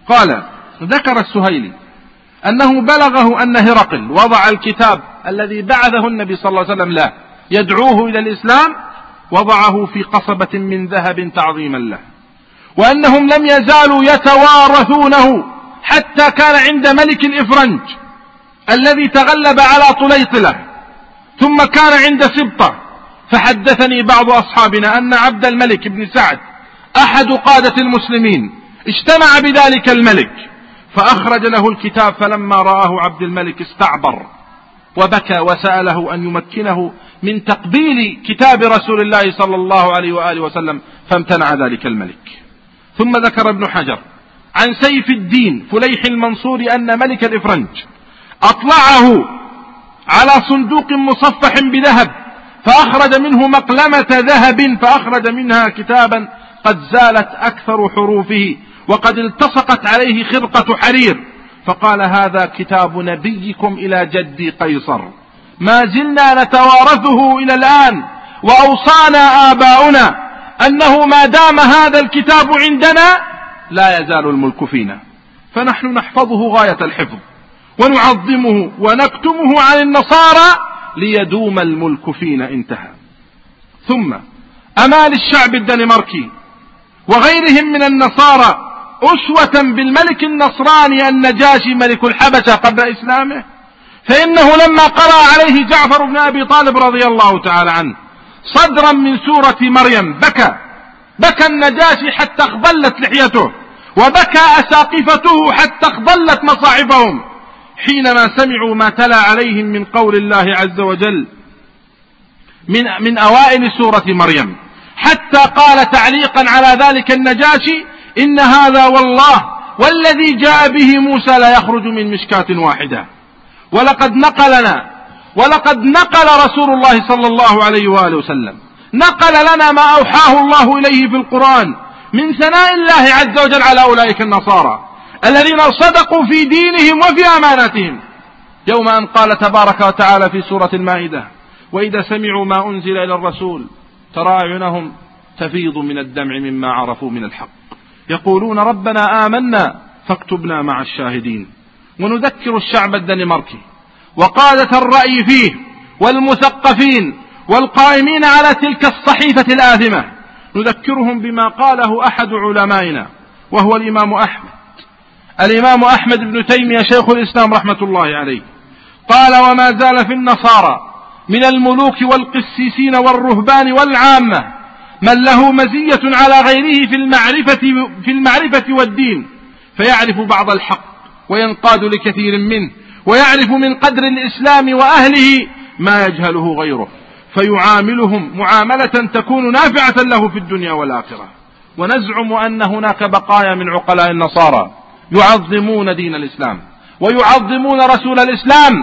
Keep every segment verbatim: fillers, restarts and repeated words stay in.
قال: ذكر السهيلي أنه بلغه أن هرقل وضع الكتاب الذي بعثه النبي صلى الله عليه وسلم له يدعوه إلى الإسلام، وضعه في قصبة من ذهب تعظيما له، وأنهم لم يزالوا يتوارثونه حتى كان عند ملك الإفرنج الذي تغلب على طليطلة، ثم كان عند سبطة. فحدثني بعض أصحابنا أن عبد الملك بن سعد أحد قادة المسلمين اجتمع بذلك الملك فأخرج له الكتاب، فلما رآه عبد الملك استعبر وبكى وسأله أن يمكنه من تقبيل كتاب رسول الله صلى الله عليه وآله وسلم، فامتنع ذلك الملك. ثم ذكر ابن حجر عن سيف الدين فليح المنصور أن ملك الإفرنج أطلعه على صندوق مصفح بذهب فأخرج منه مقلمة ذهب، فأخرج منها كتابا قد زالت أكثر حروفه وقد التصقت عليه خرقة حرير، فقال: هذا كتاب نبيكم إلى جدي قيصر، ما زلنا نتوارثه إلى الآن، وأوصانا آباؤنا أنه ما دام هذا الكتاب عندنا لا يزال الملك فينا، فنحن نحفظه غاية الحفظ ونعظمه ونكتمه عن النصارى ليدوم الملك فينا. انتهى. ثم أمال الشعب الدنماركي وغيرهم من النصارى أسوة بالملك النصراني النجاشي ملك الحبشة قبل إسلامه، فإنه لما قرأ عليه جعفر بن أبي طالب رضي الله تعالى عنه صدرا من سورة مريم بكى بكى النجاشي حتى اخضلت لحيته، وبكى أساقفته حتى اخضلت مصاحفهم حينما سمعوا ما تلا عليهم من قول الله عز وجل من, من أوائل سورة مريم، حتى قال تعليقا على ذلك النجاشي: إن هذا والله والذي جاء به موسى لا يخرج من مشكاة واحدة. ولقد نقلنا ولقد نقل رسول الله صلى الله عليه وآله وسلم نقل لنا ما أوحاه الله إليه في القرآن من ثناء الله عز وجل على أولئك النصارى الذين صدقوا في دينهم وفي أماناتهم، يوم أن قال تبارك وتعالى في سورة المائدة: وإذا سمعوا ما أنزل إلى الرسول ترى أعينهم تفيض من الدمع مما عرفوا من الحق يقولون ربنا آمنا فاكتبنا مع الشاهدين. ونذكر الشعب الدنماركي وقادة الرأي فيه والمثقفين والقائمين على تلك الصحيفة الآثمة، نذكرهم بما قاله أحد علمائنا وهو الإمام أحمد الإمام أحمد بن تيمية شيخ الإسلام رحمة الله عليه، قال: وما زال في النصارى من الملوك والقسيسين والرهبان والعامة من له مزية على غيره في المعرفة, في المعرفة والدين، فيعرف بعض الحق وينقاد لكثير منه، ويعرف من قدر الإسلام وأهله ما يجهله غيره، فيعاملهم معاملة تكون نافعة له في الدنيا والآخرة. ونزعم أن هناك بقايا من عقلاء النصارى يعظمون دين الإسلام ويعظمون رسول الإسلام،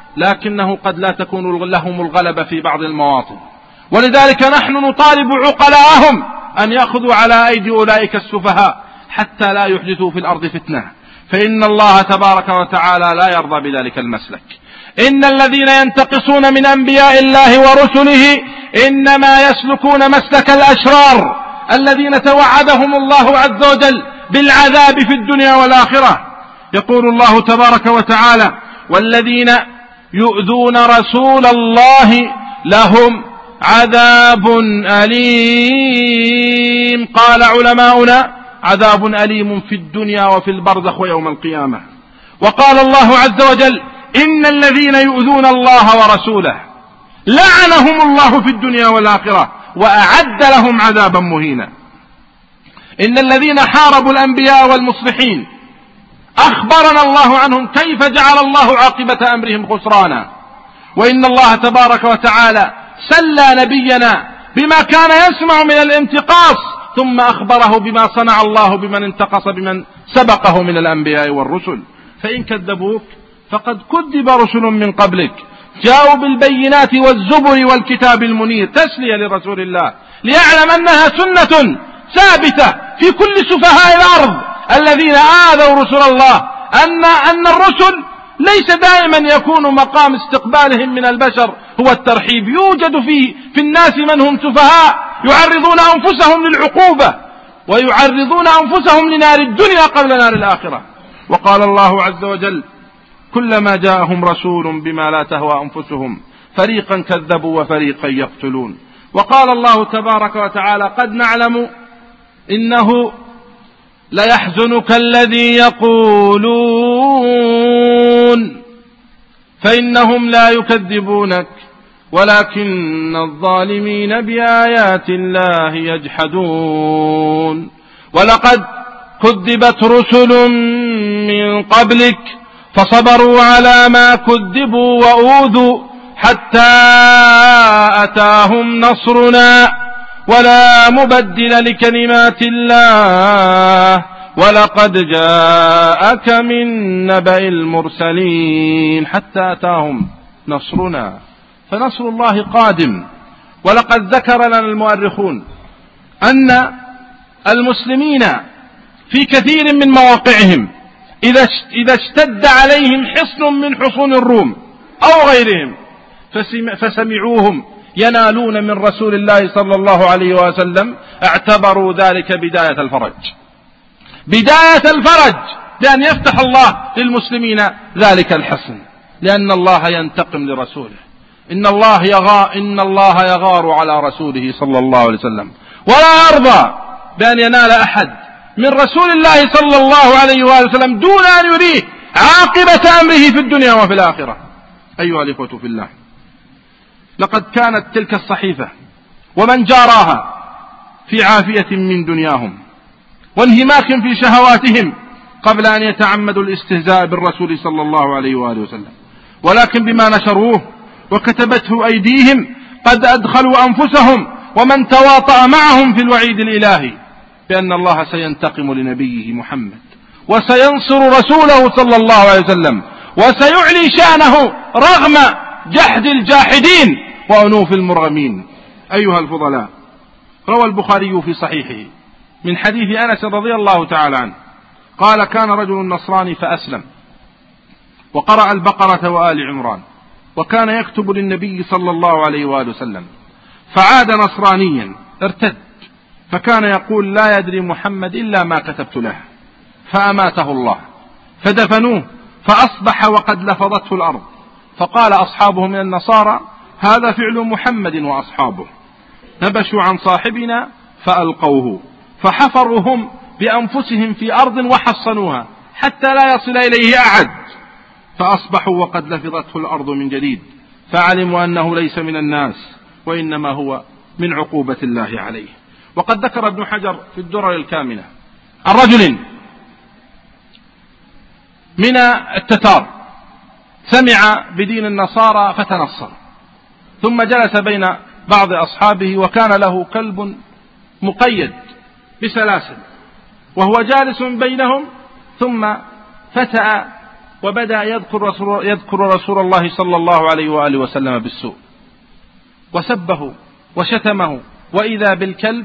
لكنه قد لا تكون لهم الغلبة في بعض المواطن، ولذلك نحن نطالب عقلاءهم أن يأخذوا على أيدي أولئك السفهاء حتى لا يحدثوا في الأرض فتنة، فإن الله تبارك وتعالى لا يرضى بذلك المسلك. إن الذين ينتقصون من أنبياء الله ورسله إنما يسلكون مسلك الأشرار الذين توعدهم الله عز وجل بالعذاب في الدنيا والآخرة. يقول الله تبارك وتعالى: والذين يؤذون رسول الله لهم عذاب أليم. قال علماؤنا: عذاب أليم في الدنيا وفي البرزخ ويوم القيامة. وقال الله عز وجل: إن الذين يؤذون الله ورسوله لعنهم الله في الدنيا والآخرة وأعد لهم عذابا مهينا. إن الذين حاربوا الأنبياء والمصلحين أخبرنا الله عنهم كيف جعل الله عاقبة أمرهم خسرانا. وإن الله تبارك وتعالى سلى نبينا بما كان يسمع من الانتقاص، ثم أخبره بما صنع الله بمن انتقص بمن سبقه من الأنبياء والرسل. فإن كذبوك فقد كذب رسل من قبلك جاءوا بالبينات والزبر والكتاب المنير تسلية لرسول الله ليعلم أنها سنة ثابتة في كل سفهاء الأرض الذين آذوا رسل الله، أن أن الرسل ليس دائما يكون مقام استقبالهم من البشر هو الترحيب، يوجد فيه في الناس من هم سفهاء يعرضون أنفسهم للعقوبة، ويعرضون أنفسهم لنار الدنيا قبل نار الآخرة. وقال الله عز وجل: كلما جاءهم رسول بما لا تهوى أنفسهم فريقا كذبوا وفريقا يقتلون. وقال الله تبارك وتعالى: قد نعلم إنه ليحزنك الذي يقولون فإنهم لا يكذبونك ولكن الظالمين بآيات الله يجحدون. ولقد كذبت رسل من قبلك فصبروا على ما كذبوا وأوذوا حتى أتاهم نصرنا ولا مبدل لكلمات الله ولقد جاءك من نبأ المرسلين حتى أتاهم نصرنا. فنصر الله قادم. ولقد ذكر لنا المؤرخون أن المسلمين في كثير من مواقعهم إذا اشتد عليهم حصن من حصون الروم أو غيرهم فسمعوهم ينالون من رسول الله صلى الله عليه وسلم اعتبروا ذلك بداية الفرج، بداية الفرج، لأن يفتح الله للمسلمين ذلك الحصن، لأن الله ينتقم لرسوله. إن الله يغار, إن الله يغار على رسوله صلى الله عليه وسلم ولا يرضى بأن ينال أحد من رسول الله صلى الله عليه وسلم دون أن يريه عاقبة أمره في الدنيا وفي الآخرة. أيها الإخوة في الله، لقد كانت تلك الصحيفة ومن جاراها في عافية من دنياهم وانهماك في شهواتهم قبل أن يتعمدوا الاستهزاء بالرسول صلى الله عليه وآله وسلم، ولكن بما نشروه وكتبته أيديهم قد أدخلوا أنفسهم ومن تواطأ معهم في الوعيد الإلهي بأن الله سينتقم لنبيه محمد وسينصر رسوله صلى الله عليه وسلم وسيعلي شأنه رغم جحد الجاحدين وأنوف المرغمين. أيها الفضلاء، روى البخاري في صحيحه من حديث أنس رضي الله تعالى عنه قال: كان رجل نصراني فأسلم وقرأ البقرة وآل عمران وكان يكتب للنبي صلى الله عليه وآله وسلم، فعاد نصرانيا ارتد، فكان يقول: لا يدري محمد إلا ما كتبت له، فأماته الله فدفنوه فأصبح وقد لفظته الأرض، فقال أصحابه من النصارى: هذا فعل محمد وأصحابه. نبشوا عن صاحبنا فألقوه فحفروا هم بأنفسهم في أرض وحصنوها حتى لا يصل إليه أحد، فأصبحوا وقد لفظته الأرض من جديد، فعلموا أنه ليس من الناس وإنما هو من عقوبة الله عليه. وقد ذكر ابن حجر في الدرر الكامنة عن رجل من التتار سمع بدين النصارى فتنصر، ثم جلس بين بعض أصحابه وكان له كلب مقيد بسلاسل وهو جالس بينهم، ثم فتأ وبدأ يذكر رسول, يذكر رسول الله صلى الله عليه وآله وسلم بالسوء وسبه وشتمه، وإذا بالكلب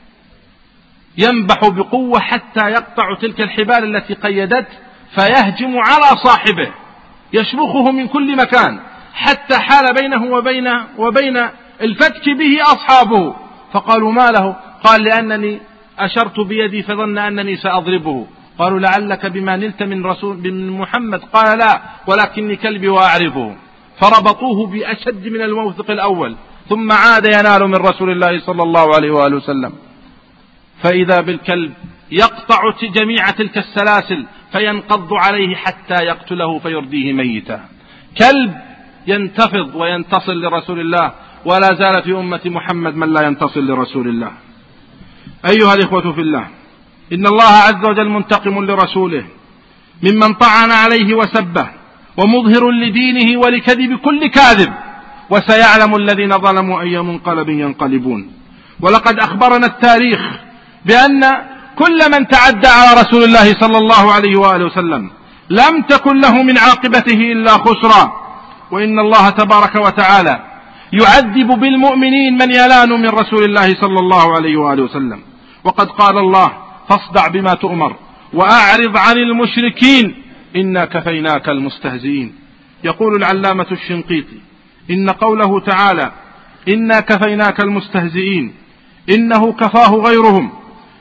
ينبح بقوة حتى يقطع تلك الحبال التي قيدته فيهجم على صاحبه يشبخه من كل مكان حتى حال بينه وبين, وبين الفتك به أصحابه، فقالوا: ما له؟ قال: لأنني أشرت بيدي فظن أنني سأضربه. قالوا: لعلك بما نلت من رسول من محمد؟ قال: لا، ولكني كلبي وأعرفه. فربطوه بأشد من الموثق الأول، ثم عاد ينال من رسول الله صلى الله عليه وآله وسلم، فإذا بالكلب يقطع جميع تلك السلاسل فينقض عليه حتى يقتله فيرديه ميتا. كلب ينتفض وينتصر لرسول الله، ولا زال في أمة محمد من لا ينتصر لرسول الله. أيها الإخوة في الله، إن الله عز وجل منتقم لرسوله ممن طعن عليه وسبه ومظهر لدينه ولكذب كل كاذب، وسيعلم الذين ظلموا أي منقلب ينقلبون. ولقد أخبرنا التاريخ بأن كل من تعدى على رسول الله صلى الله عليه وآله وسلم لم تكن له من عاقبته إلا خسرا، وإن الله تبارك وتعالى يعذب بالمؤمنين من يلان من رسول الله صلى الله عليه وآله وسلم. وقد قال الله: فاصدع بما تؤمر وأعرض عن المشركين إنا كفيناك المستهزئين. يقول العلامة الشنقيطي: إن قوله تعالى إنا كفيناك المستهزئين إنه كفاه غيرهم،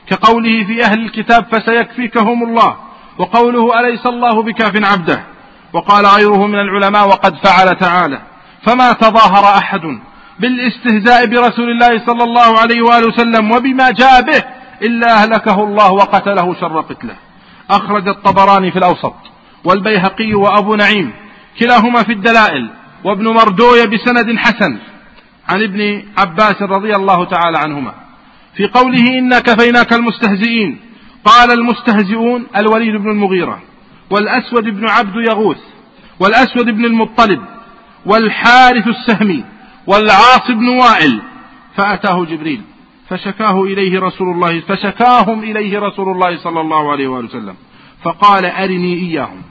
كقوله في أهل الكتاب فسيكفيكهم الله، وقوله أليس الله بكاف عبده. وقال غيره من العلماء وقد فعل تعالى فما تظاهر أحد بالاستهزاء برسول الله صلى الله عليه وآله وسلم وبما جاء به إلا أهلكه الله وقتله شر قتله. أخرج الطبراني في الأوسط والبيهقي وأبو نعيم كلاهما في الدلائل وابن مردوية بسند حسن عن ابن عباس رضي الله تعالى عنهما في قوله إنا كفيناك المستهزئين. قال المستهزئون الوليد بن المغيرة والأسود بن عبد يغوث والأسود بن المطلب والحارث السهمي والعاص بن وائل. فأتاه جبريل فشكاه إليه رسول الله فشكاهم إليه رسول الله صلى الله عليه وآله وسلم فقال أرني إياهم،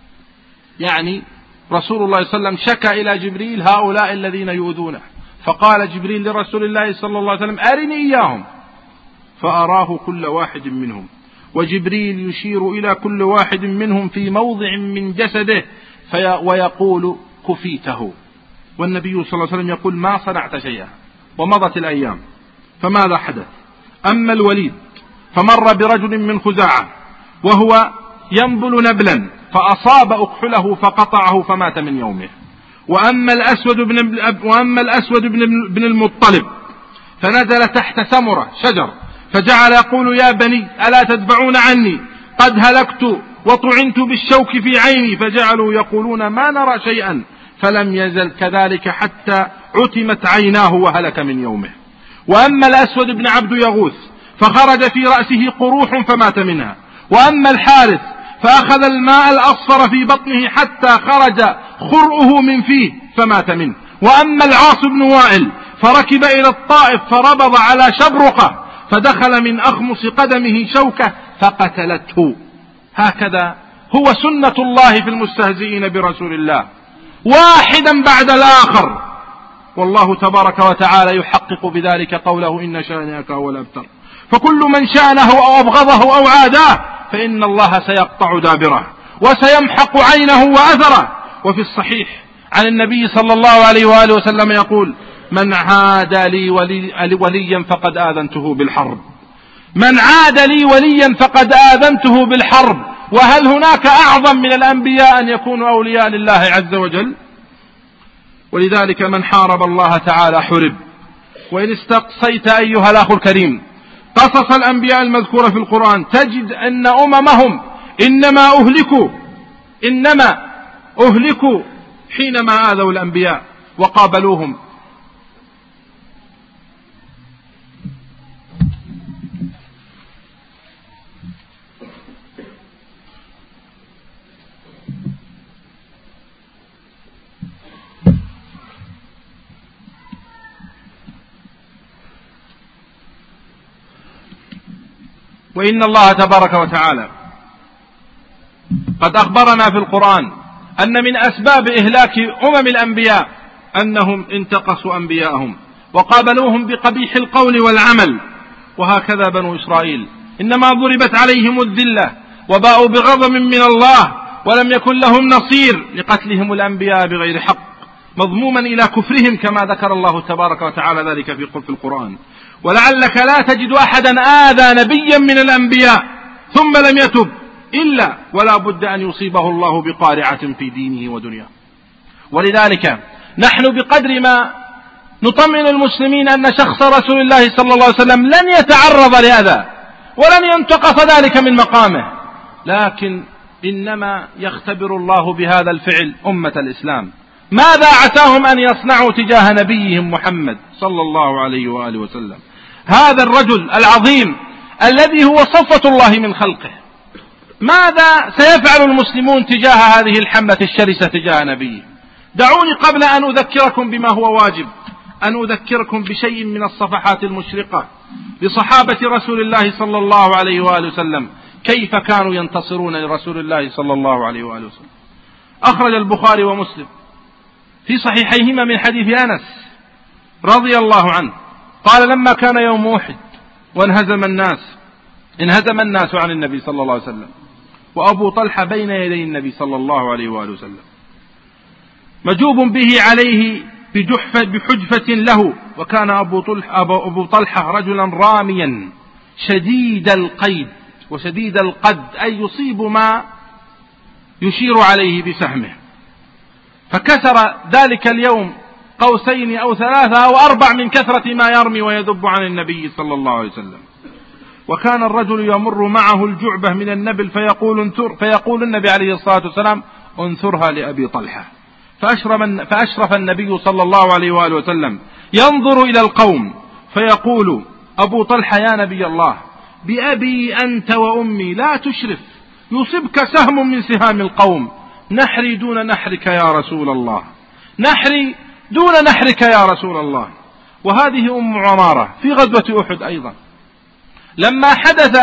يعني رسول الله صلى الله عليه وسلم شكى إلى جبريل هؤلاء الذين يؤذونه، فقال جبريل لرسول الله صلى الله عليه وسلم أرني إياهم، فأراه كل واحد منهم، وجبريل يشير إلى كل واحد منهم في موضع من جسده في ويقول كفيته، والنبي صلى الله عليه وسلم يقول ما صنعت شيئا. ومضت الأيام فماذا حدث؟ أما الوليد فمر برجل من خزاعة وهو ينبل نبلا فأصاب أكحله فقطعه فمات من يومه. وأما الأسود بن, وأما الأسود بن المطلب فنزل تحت سمرة شجر فجعل يقول يا بني ألا تدفعون عني قد هلكت وطعنت بالشوك في عيني، فجعلوا يقولون ما نرى شيئا، فلم يزل كذلك حتى عتمت عيناه وهلك من يومه. وأما الأسود بن عبد يغوث فخرج في رأسه قروح فمات منها. وأما الحارث فأخذ الماء الأصفر في بطنه حتى خرج خرؤه من فيه فمات منه. وأما العاص بن وائل فركب إلى الطائف فربض على شبرقة فدخل من أخمص قدمه شوكة فقتلته. هكذا هو سنة الله في المستهزئين برسول الله، واحدا بعد الآخر، والله تبارك وتعالى يحقق بذلك قوله إن شانئك هو الأبتر. فكل من شانه أو أبغضه أو عاداه فإن الله سيقطع دابره وسيمحق عينه وأثره. وفي الصحيح عن النبي صلى الله عليه وآله وسلم يقول من عاد لي ولي وليا فقد آذنته بالحرب، من عاد لي وليا فقد آذنته بالحرب. وهل هناك أعظم من الأنبياء أن يكونوا أولياء لله عز وجل؟ ولذلك من حارب الله تعالى حرب. وإن استقصيت أيها الأخ الكريم قصص الأنبياء المذكورة في القرآن تجد أن أممهم إنما أهلكوا إنما أهلكوا حينما آذوا الأنبياء وقابلوهم. وإن الله تبارك وتعالى قد أخبرنا في القرآن أن من أسباب إهلاك أمم الأنبياء أنهم انتقصوا أنبياءهم وقابلوهم بقبيح القول والعمل. وهكذا بنو إسرائيل إنما ضربت عليهم الذلة وباءوا بغضب من الله ولم يكن لهم نصير لقتلهم الأنبياء بغير حق، مضموما إلى كفرهم كما ذكر الله تبارك وتعالى ذلك في القرآن. ولعلك لا تجد أحدا آذى نبيا من الأنبياء ثم لم يتب إلا ولا بد أن يصيبه الله بقارعة في دينه ودنياه. ولذلك نحن بقدر ما نطمئن المسلمين أن شخص رسول الله صلى الله عليه وسلم لن يتعرض لأذى ولن ينتقص ذلك من مقامه، لكن إنما يختبر الله بهذا الفعل أمة الإسلام ماذا عساهم أن يصنعوا تجاه نبيهم محمد صلى الله عليه وآله وسلم، هذا الرجل العظيم الذي هو صفوة الله من خلقه. ماذا سيفعل المسلمون تجاه هذه الحملة الشرسة تجاه نبيه؟ دعوني قبل أن أذكركم بما هو واجب أن أذكركم بشيء من الصفحات المشرقة لصحابة رسول الله صلى الله عليه وآله وسلم كيف كانوا ينتصرون لرسول الله صلى الله عليه وآله وسلم. أخرج البخاري ومسلم في صحيحيهما من حديث أنس رضي الله عنه قال لما كان يوم أحد وانهزم الناس انهزم الناس عن النبي صلى الله عليه وسلم وأبو طلحة بين يدي النبي صلى الله عليه وآله وسلم مجوب به عليه بجحفة بحجفة له، وكان أبو طلحة, أبو طلحة رجلا راميا شديد القيد وشديد القد، أي يصيب ما يشير عليه بسهمه، فكسر ذلك اليوم قوسين أو ثلاثة أو أربع من كثرة ما يرمي ويذب عن النبي صلى الله عليه وسلم. وكان الرجل يمر معه الجعبة من النبل فيقول انثر، فيقول النبي عليه الصلاة والسلام انثرها لأبي طلحة. فأشرف النبي صلى الله عليه وآله وسلم ينظر إلى القوم فيقول أبو طلحة يا نبي الله بأبي أنت وأمي لا تشرف، يصبك سهم من سهام القوم، نحري دون نحرك يا رسول الله، نحري دون نحرك يا رسول الله. وهذه أم عمارة في غزوة أحد أيضا لما حدث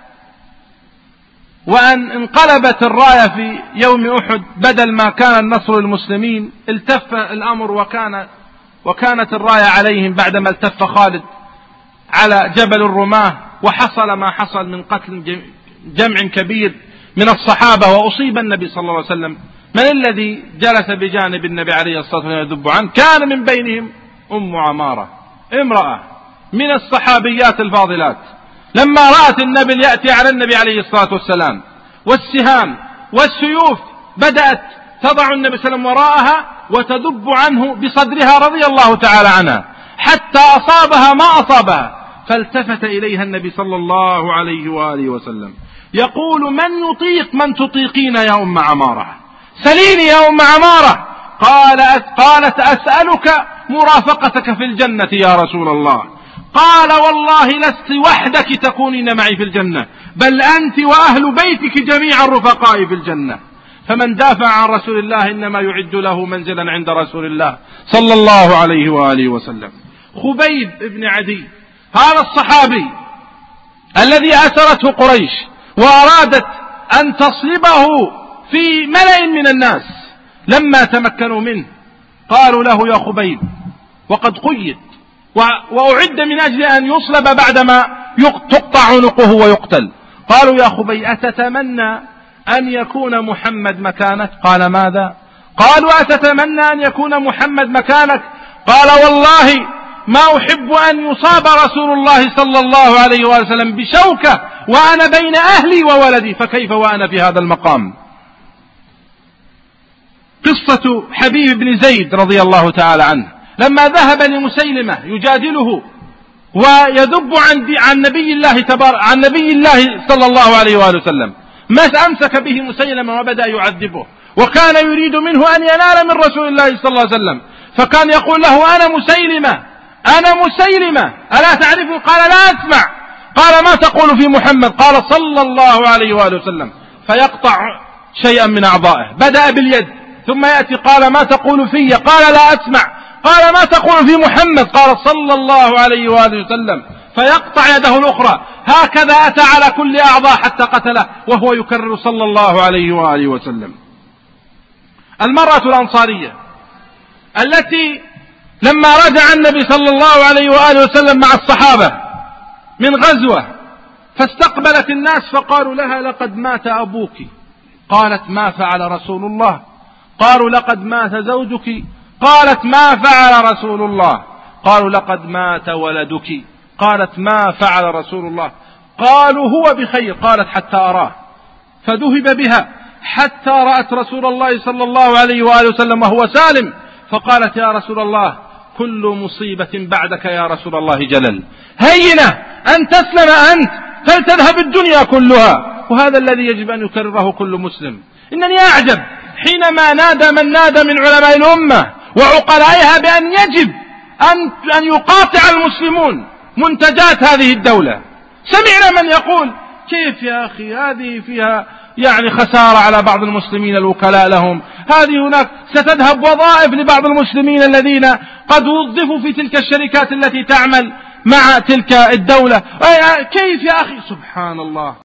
وأن انقلبت الراية في يوم أحد، بدل ما كان النصر للمسلمين التف الأمر وكان وكانت الراية عليهم بعدما التف خالد على جبل الرماة، وحصل ما حصل من قتل جمع كبير من الصحابة وأصيب النبي صلى الله عليه وسلم. من الذي جلس بجانب النبي عليه الصلاة والسلام يذب عنه؟ كان من بينهم أم عمارة، امرأة من الصحابيات الفاضلات، لما رأت النبي يأتي على النبي عليه الصلاة والسلام والسهام والسيوف بدأت تضع النبي صلى الله عليه وسلم وراءها وتدب عنه بصدرها رضي الله تعالى عنها حتى أصابها ما أصابها، فالتفت إليها النبي صلى الله عليه وآله وسلم يقول من يطيق من تطيقين يا أم عمارة، سليني يا أم عمارة. قالت, قالت أسألك مرافقتك في الجنة يا رسول الله. قال والله لست وحدك تكونين معي في الجنة، بل أنت وأهل بيتك جميعا رفقائي في الجنة. فمن دافع عن رسول الله إنما يعد له منزلا عند رسول الله صلى الله عليه وآله وسلم. خبيب بن عدي هذا الصحابي الذي أسرته قريش وأرادت أن تصلبه في ملأ من الناس، لما تمكنوا منه قالوا له يا خبيب، وقد قيد وأعد من أجل أن يصلب بعدما تقطع عنقه ويقتل، قالوا يا خبيب أتتمنى أن يكون محمد مكانك؟ قال ماذا؟ قالوا أتتمنى أن يكون محمد مكانك؟ قال والله ما أحب أن يصاب رسول الله صلى الله عليه وسلم بشوكة وأنا بين أهلي وولدي، فكيف وأنا في هذا المقام. قصة حبيب بن زيد رضي الله تعالى عنه لما ذهب لمسيلمة يجادله ويذب عن, عن نبي الله تبار عن نبي الله صلى الله عليه وآله وسلم، ما أمسك به مسيلمة وبدأ يعذبه، وكان يريد منه أن ينال من رسول الله صلى الله عليه وسلم، فكان يقول له أنا مسيلمة أنا مسيلمة ألا تعرفني؟ قال لا أسمع. قال ما تقول في محمد؟ قال صلى الله عليه وآله وسلم، فيقطع شيئا من أعضائه، بدأ باليد ثم يأتي قال ما تقول في؟ قال لا أسمع. قال ما تقول في محمد؟ قال صلى الله عليه وآله وسلم، فيقطع يده الأخرى، هكذا أتى على كل أعضاء حتى قتله وهو يكرر صلى الله عليه وآله وسلم. المرأة الأنصارية التي لما رجع النبي صلى الله عليه وآله وسلم مع الصحابة من غزوة فاستقبلت الناس فقالوا لها لقد مات أبوك. قالت ما فعل رسول الله؟ قالوا لقد مات زوجك. قالت ما فعل رسول الله؟ قالوا لقد مات ولدك. قالت ما فعل رسول الله؟ قالوا هو بخير. قالت حتى أراه، فذهب بها حتى رأت رسول الله صلى الله عليه وآله وسلم وهو سالم، فقالت يا رسول الله كل مصيبة بعدك يا رسول الله جلل، هينة أن تسلم أنت فلتذهب الدنيا كلها. وهذا الذي يجب أن يكرره كل مسلم. إنني أعجب حينما نادى من نادى من علماء الأمة وعقلائها بأن يجب أن, أن يقاطع المسلمون منتجات هذه الدولة. سمعنا من يقول كيف يا أخي هذه فيها يعني خسارة على بعض المسلمين الوكلاء لهم، هذه هناك ستذهب وظائف لبعض المسلمين الذين قد وظفوا في تلك الشركات التي تعمل مع تلك الدولة. كيف يا أخي؟ سبحان الله،